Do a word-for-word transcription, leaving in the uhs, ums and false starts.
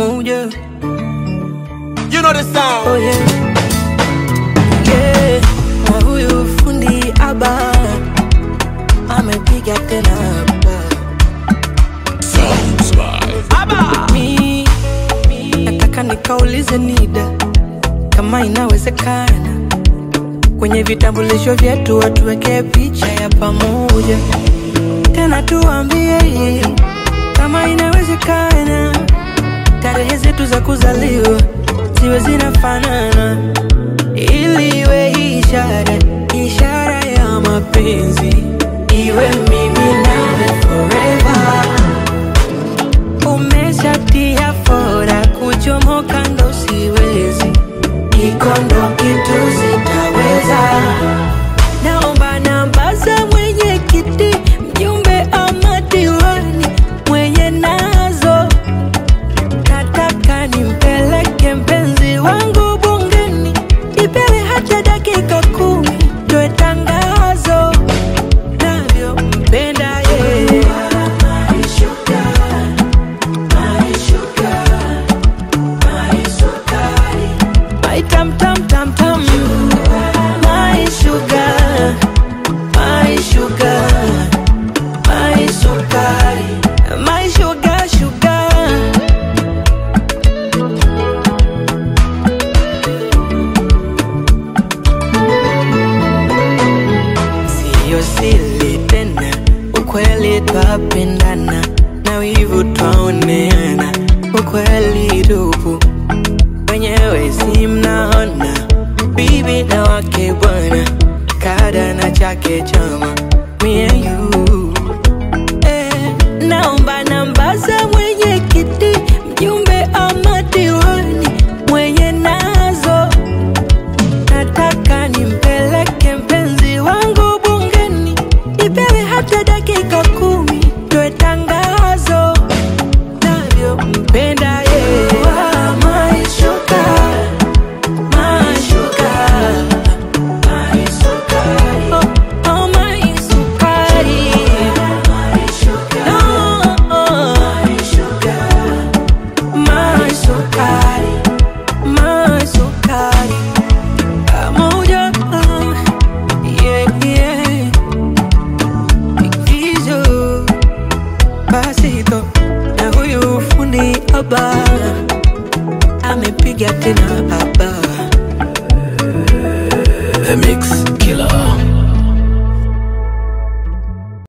pamoja. You know the sound. Oh yeah, yeah. Na huyu fundi Aba amepiga tena hapa. Sounds by Aba. Mi, nataka nikaulize Nida kama inawezekana kwenye vitambulisho vyetu watuweke picha ya pamoja. Tena tuambie kama inawezekana tarehe zetu za kuzaliwa ziwe zinafanana, ili iwe ishara, ishara ya mapenzi, iwe mimi nawe forever. Umeshatia fora kuchomoka ndo siwezi, iko ndo kitu sitaweza. Naomba namba za mwenye kiti, mjumbe ama diwani mwenye nazo. Nataka nimpeleke mpenzi wangu bungeni, ipewe hata dakika kumi toe tangazo navyo mpenda yeye. My sugar, my sugar, my sukari, my tam tam tam tam, my sugar, my sugar, my sukari, my sugar sugar. Sio siri tena, ukweli twapendana, na wivu twaoneana, ukweli tupu wenyewe si mnaona. Bibi na wake bwana, kada na chake chama, me and you. Eh, naomba namba za mwenye kiti, mjumbe ama diwani mwenye nazo. Nataka nimpeleke mpenzi wangu bungeni, ipewe hata dakika kumi toe tangazo navyo mpenda yeye. My sugar, my sugar, my sukari, oh, oh my sukari, my sugar, oh, my sugar, my sukari, my sukari. Pamoja, yeah, yeah. Ikizo, pasito, na huyu fundi Aba.